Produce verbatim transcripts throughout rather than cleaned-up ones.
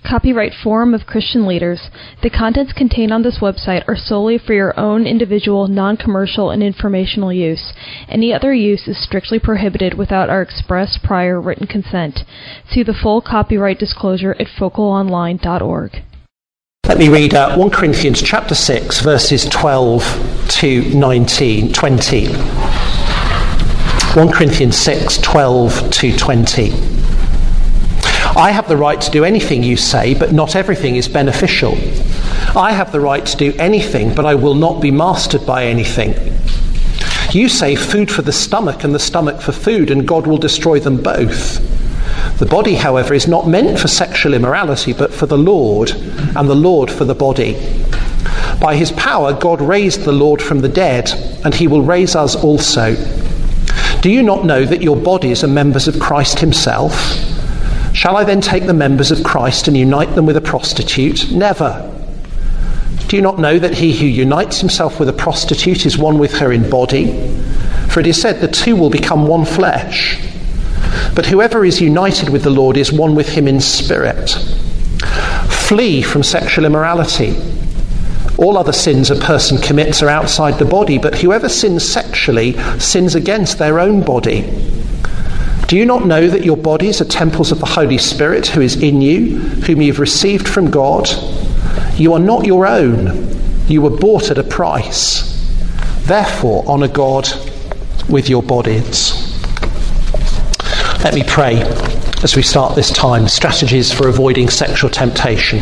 Copyright Forum of Christian Leaders. The contents contained on this website are solely for your own individual, non-commercial, and informational use. Any other use is strictly prohibited without our express prior written consent. See the full copyright disclosure at focal online dot org. Let me read uh, First Corinthians chapter six, verses twelve to nineteen, twenty. First Corinthians six, twelve to twenty. I have the right to do anything you say, but not everything is beneficial. I have the right to do anything, but I will not be mastered by anything. You say food for the stomach and the stomach for food, and God will destroy them both. The body, however, is not meant for sexual immorality, but for the Lord, and the Lord for the body. By his power, God raised the Lord from the dead, and he will raise us also. Do you not know that your bodies are members of Christ himself? Shall I then take the members of Christ and unite them with a prostitute? Never. Do you not know that he who unites himself with a prostitute is one with her in body? For it is said, the two will become one flesh. But whoever is united with the Lord is one with him in spirit. Flee from sexual immorality. All other sins a person commits are outside the body, but whoever sins sexually sins against their own body. Do you not know that your bodies are temples of the Holy Spirit who is in you, whom you have received from God? You are not your own. You were bought at a price. Therefore, honour God with your bodies. Let me pray as we start this time. Strategies for avoiding sexual temptation.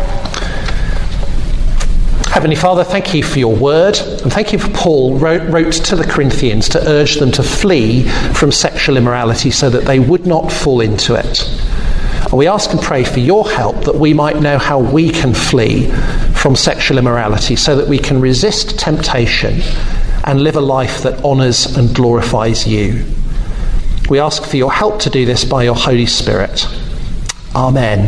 Heavenly Father, thank you for your word, and thank you for Paul wrote, wrote to the Corinthians to urge them to flee from sexual immorality so that they would not fall into it. And we ask and pray for your help that we might know how we can flee from sexual immorality so that we can resist temptation and live a life that honours and glorifies you. We ask for your help to do this by your Holy Spirit. Amen.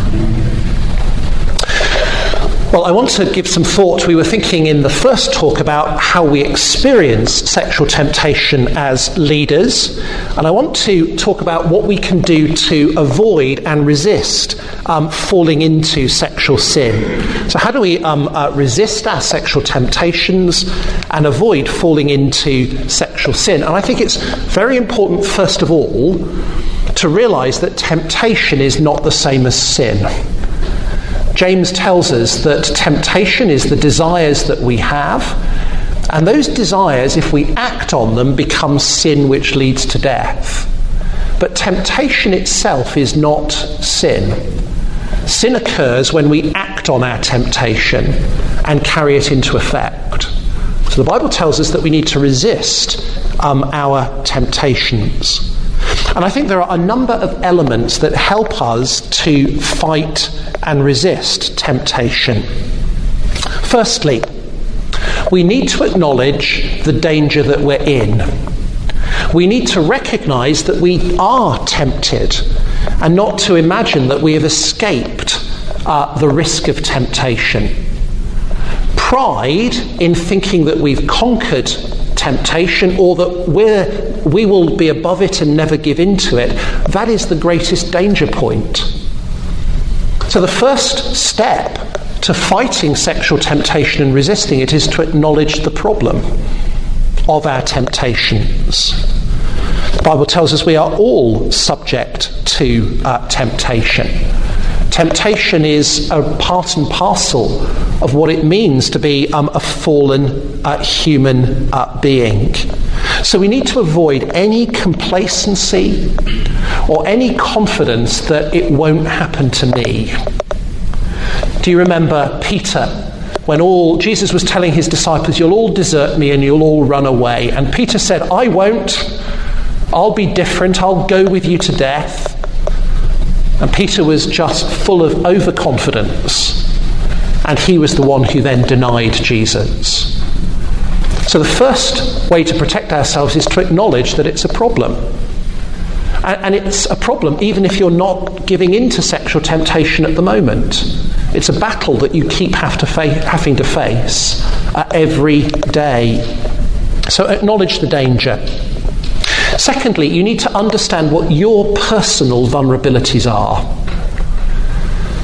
Well, I want to give some thought. We were thinking in the first talk about how we experience sexual temptation as leaders, and I want to talk about what we can do to avoid and resist um, falling into sexual sin. So how do we um, uh, resist our sexual temptations and avoid falling into sexual sin? And I think it's very important, first of all, to realise that temptation is not the same as sin. James tells us that temptation is the desires that we have, and those desires, if we act on them, become sin which leads to death. But temptation itself is not sin. Sin occurs when we act on our temptation and carry it into effect. So the Bible tells us that we need to resist um, our temptations. And I think there are a number of elements that help us to fight and resist temptation. Firstly, we need to acknowledge the danger that we're in. We need to recognise that we are tempted and not to imagine that we have escaped uh, the risk of temptation. Pride in thinking that we've conquered temptation or that we're, we will be above it and never give in to it, that is the greatest danger point. So the first step to fighting sexual temptation and resisting it is to acknowledge the problem of our temptations. The Bible tells us we are all subject to uh, temptation. Temptation is a part and parcel of what it means to be um, a fallen uh, human uh, being. So we need to avoid any complacency or any confidence that it won't happen to me. Do you remember Peter, when all Jesus was telling his disciples, you'll all desert me and you'll all run away? And Peter said, I won't. I'll be different. I'll go with you to death. And Peter was just full of overconfidence. And he was the one who then denied Jesus. So the first way to protect ourselves is to acknowledge that it's a problem. And it's a problem even if you're not giving in to sexual temptation at the moment. It's a battle that you keep have to fa- having to face uh, every day. So acknowledge the danger. Secondly, you need to understand what your personal vulnerabilities are.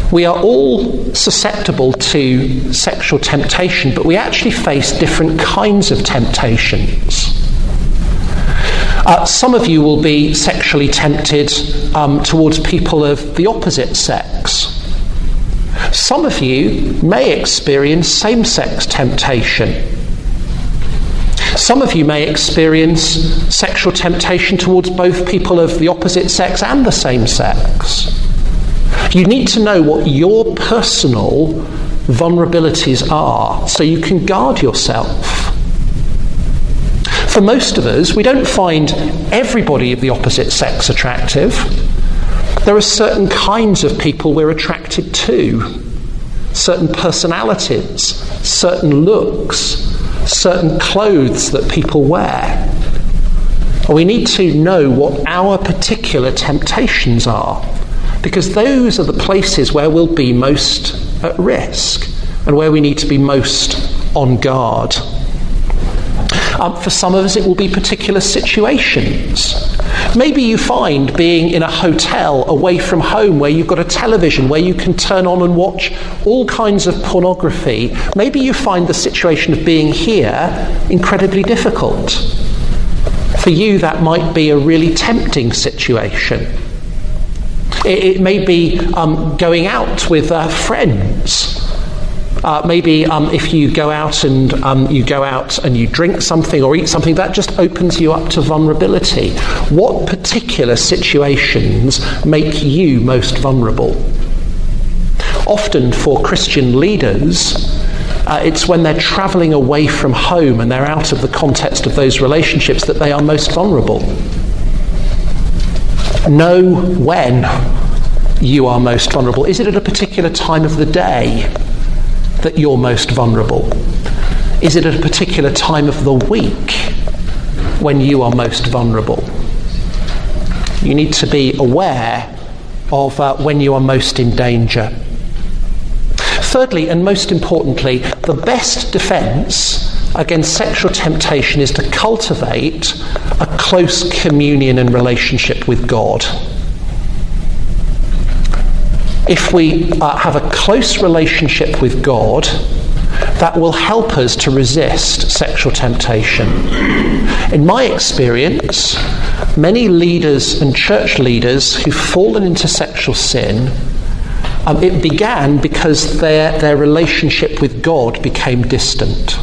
We are all susceptible to sexual temptation, but we actually face different kinds of temptations. Uh, some of you will be sexually tempted um, towards people of the opposite sex. Some of you may experience same-sex temptation. Some of you may experience sexual temptation towards both people of the opposite sex and the same sex. You need to know what your personal vulnerabilities are so you can guard yourself. For most of us, we don't find everybody of the opposite sex attractive. There are certain kinds of people we're attracted to, certain personalities, certain looks, certain clothes that people wear. We need to know what our particular temptations are, because those are the places where we'll be most at risk and where we need to be most on guard. Um, for some of us, it will be particular situations. Maybe you find being in a hotel away from home where you've got a television where you can turn on and watch all kinds of pornography. Maybe you find the situation of being here incredibly difficult. For you, that might be a really tempting situation. It, it may be um, going out with uh, friends. Uh, maybe um, if you go out and um, you go out and you drink something or eat something, that just opens you up to vulnerability. What particular situations make you most vulnerable? Often for Christian leaders, uh, it's when they're travelling away from home and they're out of the context of those relationships that they are most vulnerable. Know when you are most vulnerable. Is it at a particular time of the day that you're most vulnerable? Is it at a particular time of the week when you are most vulnerable? You need to be aware of uh, when you are most in danger. Thirdly, and most importantly, the best defence against sexual temptation is to cultivate a close communion and relationship with God. If we uh, have a close relationship with God, that will help us to resist sexual temptation. In my experience, many leaders and church leaders who've fallen into sexual sin, um, it began because their, their relationship with God became distant.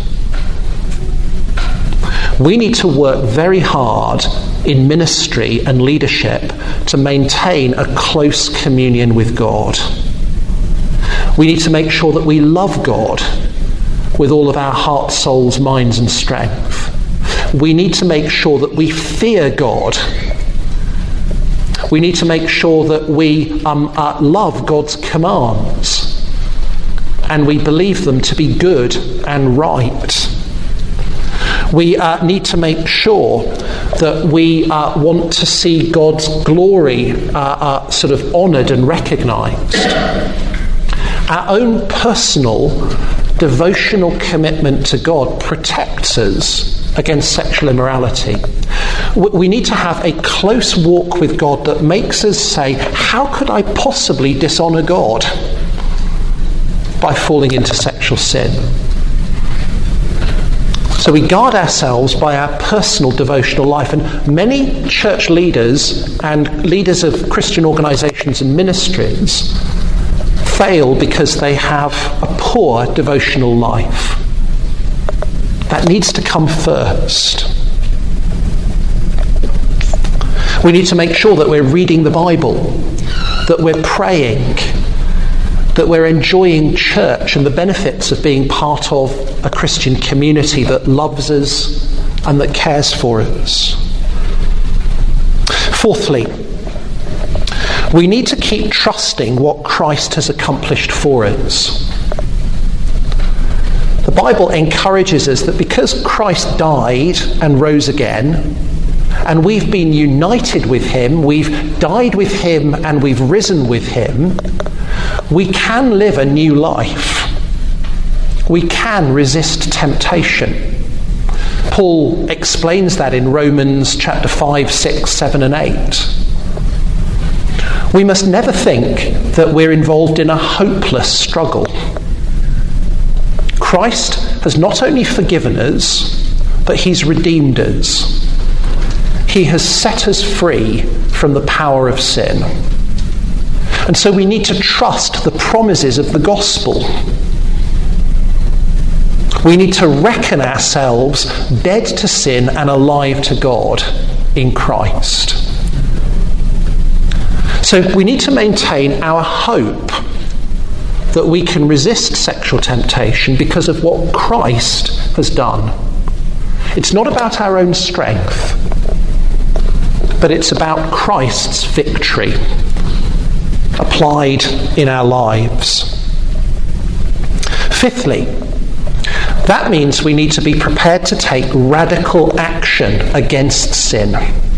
We need to work very hard in ministry and leadership to maintain a close communion with God. We need to make sure that we love God with all of our heart, souls, minds and strength. We need to make sure that we fear God. We need to make sure that we um, uh, love God's commands and we believe them to be good and right. We uh, need to make sure that we uh, want to see God's glory uh, uh, sort of honoured and recognised. Our own personal devotional commitment to God protects us against sexual immorality. We need to have a close walk with God that makes us say, how could I possibly dishonour God by falling into sexual sin? So we guard ourselves by our personal devotional life. And many church leaders and leaders of Christian organisations and ministries fail because they have a poor devotional life. That needs to come first. We need to make sure that we're reading the Bible, that we're praying, that we're enjoying church and the benefits of being part of a Christian community that loves us and that cares for us. Fourthly, we need to keep trusting what Christ has accomplished for us. The Bible encourages us that because Christ died and rose again, and we've been united with him, we've died with him and we've risen with him, we can live a new life. We can resist temptation. Paul explains that in Romans chapter five, six, seven and eight. We must never think that we're involved in a hopeless struggle. Christ has not only forgiven us, but he's redeemed us. He has set us free from the power of sin. And so we need to trust the promises of the gospel. We need to reckon ourselves dead to sin and alive to God in Christ. So we need to maintain our hope that we can resist sexual temptation because of what Christ has done. It's not about our own strength, but it's about Christ's victory applied in our lives. Fifthly, that means we need to be prepared to take radical action against sin.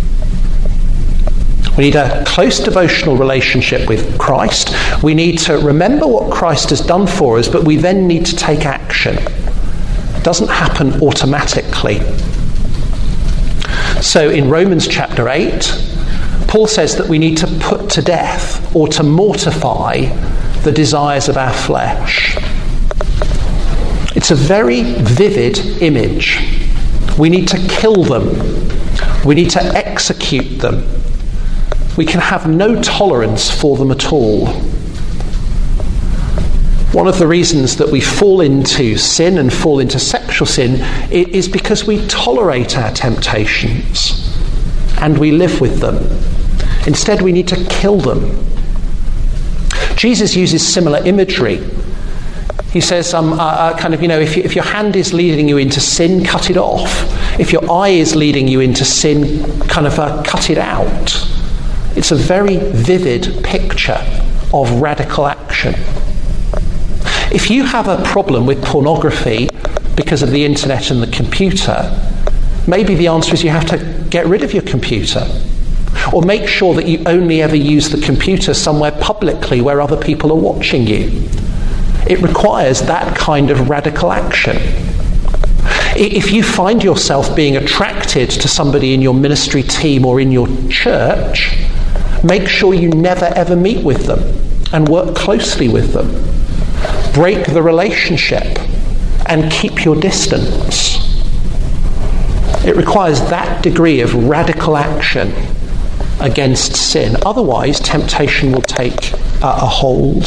We need a close devotional relationship with Christ. We need to remember what Christ has done for us, but we then need to take action. It doesn't happen automatically. So in Romans chapter eight, Paul says that we need to put to death or to mortify the desires of our flesh. It's a very vivid image. We need to kill them. We need to execute them. We can have no tolerance for them at all. One of the reasons that we fall into sin and fall into sexual sin is because we tolerate our temptations and we live with them. Instead, we need to kill them. Jesus uses similar imagery. He says, um, uh, uh, kind of, you know, if, you, if your hand is leading you into sin, cut it off. If your eye is leading you into sin, kind of uh, cut it out. It's a very vivid picture of radical action. If you have a problem with pornography because of the internet and the computer, maybe the answer is you have to get rid of your computer. Or make sure that you only ever use the computer somewhere publicly where other people are watching you. It requires that kind of radical action. If you find yourself being attracted to somebody in your ministry team or in your church, make sure you never ever meet with them and work closely with them. Break the relationship and keep your distance. It requires that degree of radical action against sin. Otherwise, temptation will take uh, a hold.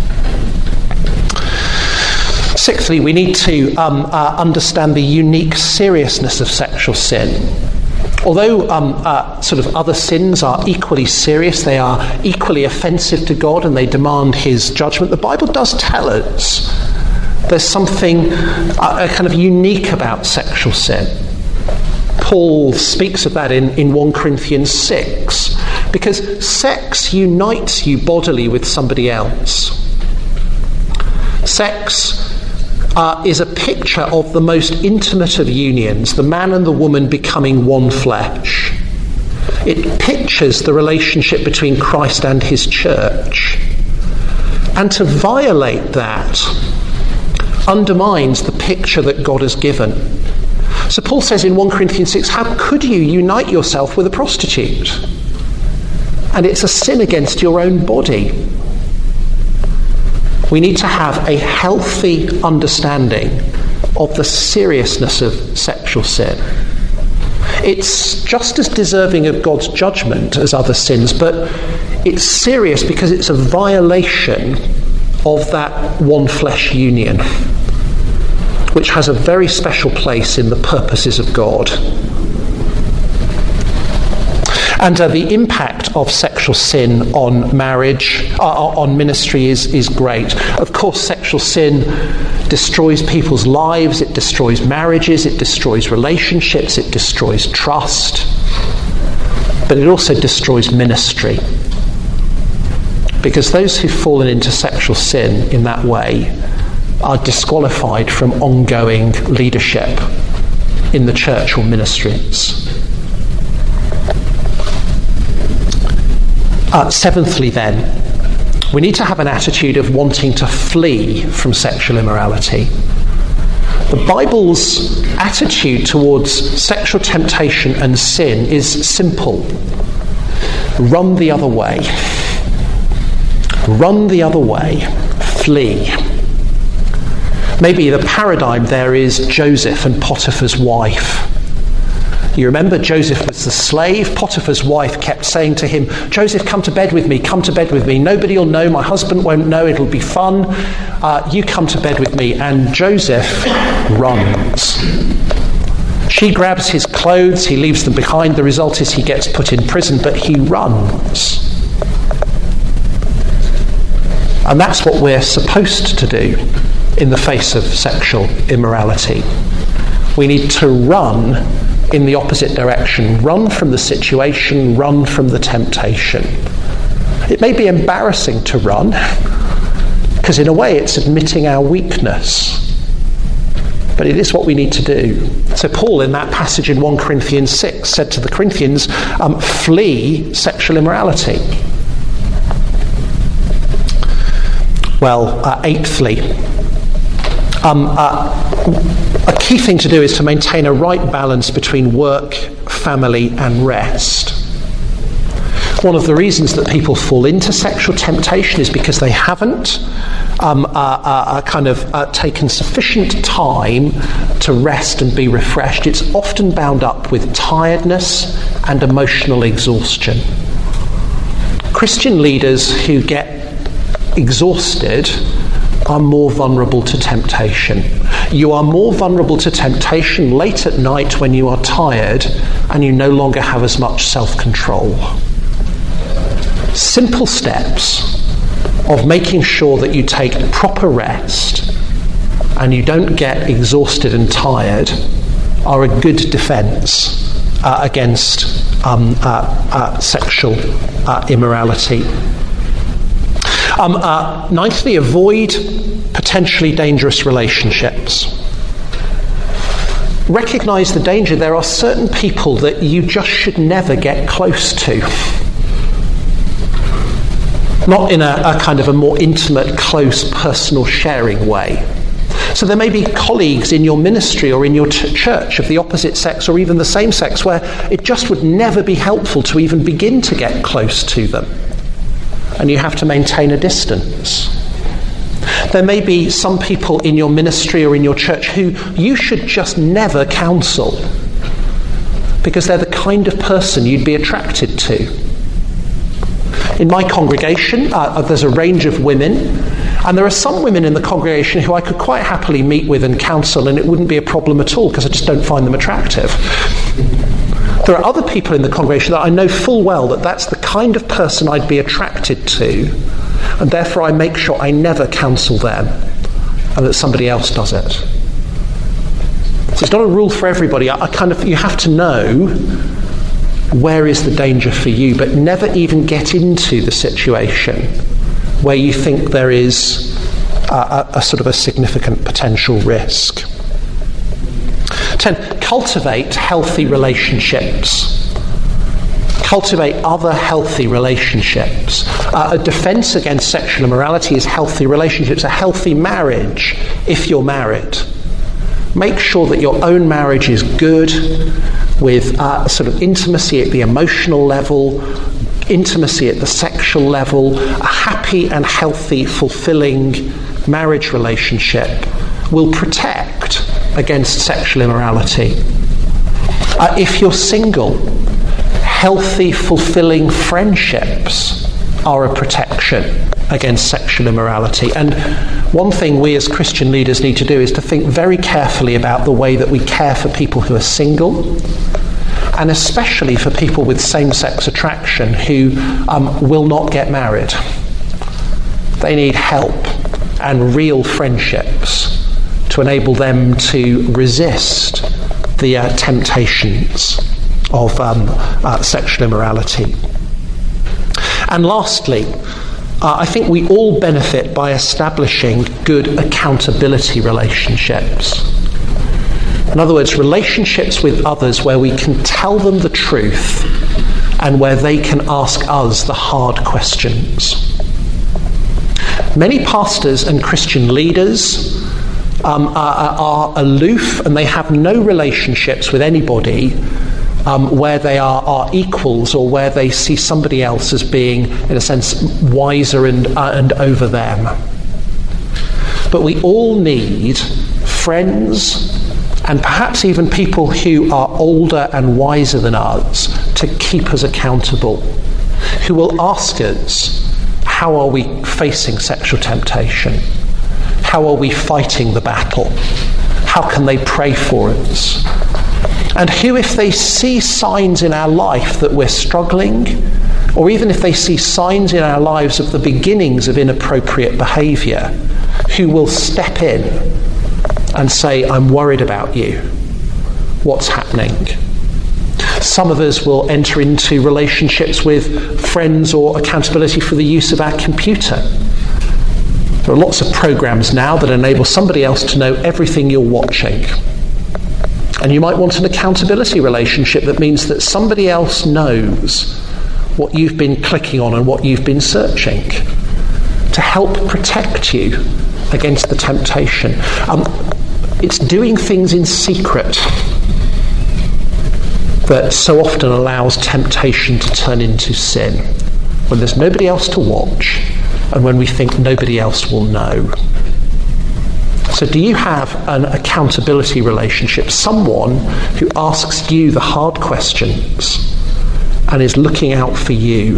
Sixthly, we need to um, uh, understand the unique seriousness of sexual sin. Although um, uh, sort of other sins are equally serious, they are equally offensive to God and they demand his judgment, the Bible does tell us there's something uh, kind of unique about sexual sin. Paul speaks of that in, in First Corinthians six, because sex unites you bodily with somebody else. Sex Uh, is a picture of the most intimate of unions, the man and the woman becoming one flesh. It pictures the relationship between Christ and his church. And to violate that undermines the picture that God has given. So Paul says in First Corinthians six, how could you unite yourself with a prostitute? And it's a sin against your own body. We need to have a healthy understanding of the seriousness of sexual sin. It's just as deserving of God's judgment as other sins, but it's serious because it's a violation of that one flesh union, which has a very special place in the purposes of God. And uh, the impact of sexual sin on marriage, uh, on ministry is, is great. Of course, sexual sin destroys people's lives, it destroys marriages, it destroys relationships, it destroys trust. But it also destroys ministry. Because those who've fallen into sexual sin in that way are disqualified from ongoing leadership in the church or ministries. Uh, seventhly then, we need to have an attitude of wanting to flee from sexual immorality. The Bible's attitude towards sexual temptation and sin is simple. Run the other way. Run the other way. Flee. Maybe the paradigm there is Joseph and Potiphar's wife. You remember Joseph was the slave. Potiphar's wife kept saying to him, Joseph, come to bed with me, come to bed with me. Nobody will know, my husband won't know, it'll be fun. Uh, you come to bed with me. And Joseph runs. She grabs his clothes, he leaves them behind. The result is he gets put in prison, but he runs. And that's what we're supposed to do in the face of sexual immorality. We need to run in the opposite direction. Run from the situation, run from the temptation. It may be embarrassing to run, because in a way it's admitting our weakness. But it is what we need to do. So Paul, in that passage in First Corinthians six, said to the Corinthians, um, flee sexual immorality. Well, uh, eighthly, um, uh, a key thing to do is to maintain a right balance between work, family, and rest. One of the reasons that people fall into sexual temptation is because they haven't um, uh, uh, kind of uh, taken sufficient time to rest and be refreshed. It's often bound up with tiredness and emotional exhaustion. Christian leaders who get exhausted are more vulnerable to temptation. You are more vulnerable to temptation late at night when you are tired and you no longer have as much self-control. Simple steps of making sure that you take proper rest and you don't get exhausted and tired are a good defence uh, against um, uh, uh, sexual uh, immorality. Um, uh, ninthly, avoid potentially dangerous relationships. Recognise the danger. There are certain people that you just should never get close to. Not in a, a kind of a more intimate, close, personal sharing way. So there may be colleagues in your ministry or in your t- church of the opposite sex or even the same sex where it just would never be helpful to even begin to get close to them. And you have to maintain a distance. There may be some people in your ministry or in your church who you should just never counsel because they're the kind of person you'd be attracted to. In my congregation, uh, there's a range of women, and there are some women in the congregation who I could quite happily meet with and counsel, and it wouldn't be a problem at all because I just don't find them attractive. There are other people in the congregation that I know full well that that's the kind of person I'd be attracted to, and therefore I make sure I never counsel them and that somebody else does it. So it's not a rule for everybody. I, I kind of you have to know where is the danger for you, but never even get into the situation where you think there is a, a, a sort of a significant potential risk. ten. Cultivate healthy relationships. Cultivate other healthy relationships. Uh, a defence against sexual immorality is healthy relationships, a healthy marriage if you're married. Make sure that your own marriage is good, with uh, sort of intimacy at the emotional level, intimacy at the sexual level. A happy and healthy, fulfilling marriage relationship will protect against sexual immorality. Uh, if you're single, healthy, fulfilling friendships are a protection against sexual immorality. And one thing we as Christian leaders need to do is to think very carefully about the way that we care for people who are single, and especially for people with same-sex attraction who um, will not get married. They need help and real friendships to enable them to resist the uh, temptations of um, uh, sexual immorality. And lastly, uh, I think we all benefit by establishing good accountability relationships. In other words, relationships with others where we can tell them the truth and where they can ask us the hard questions. Many pastors and Christian leaders um, are, are aloof, and they have no relationships with anybody um, where they are, are equals, or where they see somebody else as being, in a sense, wiser and, uh, and over them. But we all need friends, and perhaps even people who are older and wiser than us, to keep us accountable, who will ask us, how are we facing sexual temptation? How are we fighting the battle? How can they pray for us? And who, if they see signs in our life that we're struggling, or even if they see signs in our lives of the beginnings of inappropriate behaviour, who will step in and say, I'm worried about you. What's happening? Some of us will enter into relationships with friends or accountability for the use of our computer. There are lots of programs now that enable somebody else to know everything you're watching. And you might want an accountability relationship that means that somebody else knows what you've been clicking on and what you've been searching, to help protect you against the temptation. Um, it's doing things in secret that so often allows temptation to turn into sin, when there's nobody else to watch and when we think nobody else will know. So do you have an accountability relationship, someone who asks you the hard questions and is looking out for you?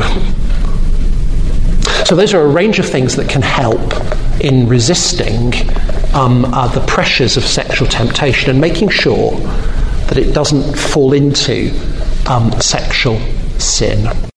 So those are a range of things that can help in resisting um, uh, the pressures of sexual temptation and making sure that it doesn't fall into um, sexual sin.